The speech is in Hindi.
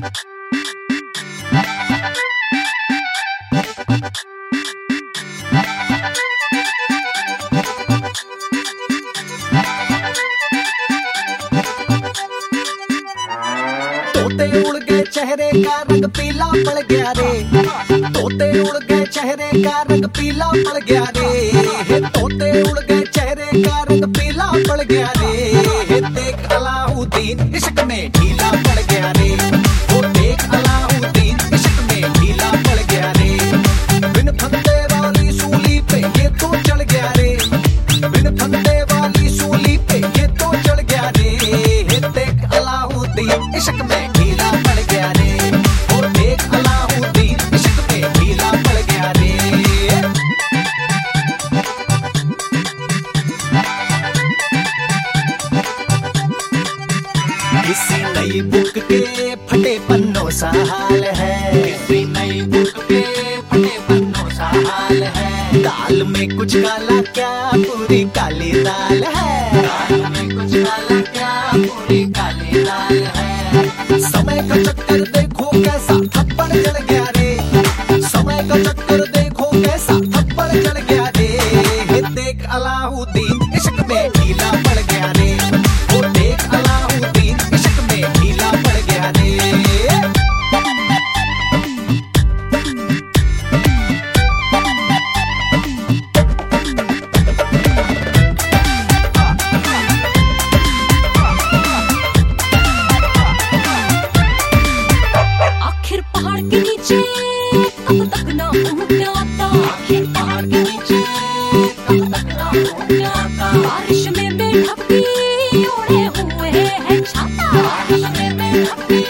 तोते उड़ गए चेहरे का रंग पीला पड़ गया रे, तोते उड़ गए चेहरे का रंग पीला पड़ गया रे, तोते उड़ गए चेहरे का रंग पीला पड़ गया रे। देख अलाउद्दीन इश्क में ढीला पड़ गया रे, वो देख अलाउद्दीन इश्क में ढीला पड़ गया रे। बिन फंदे वाली सूली पे ये तो चढ़ गया रे, बिन फंदे वाली सूली पे ये तो चढ़ गया रे। देख अलाउद्दीन इश्क में ढीला पड़ गया रे, वो देख अलाउद्दीन इश्क में ढीला पड़ गया रे। किसी नई बुक के फटे पन्नों सा हाल है, किसी नई बुक के फटे पन्नों सा हाल है। दाल में कुछ काला क्या पूरी काली दाल है, दाल में कुछ काला क्या पूरी काली दाल है। समय का चक्कर देखो कैसा थप्पड़ चढ़ गया रे, समय का चक्कर देखो कैसा थप्पड़ चढ़ गया रे। देख अलाउद्दीन इश्क में ढीला पड़ गया रे, वो देख अलाउद्दीन इश्क में ढीला पड़ गया रे। आखिर पहाड़ के नीचे कब तक ना ऊँट आता, आखिर पहाड़ के नीचे कब तक ना ऊँट आता। बारिश में बेढक भी ओढ़े हुए है छाता, बारिश में बेढक भी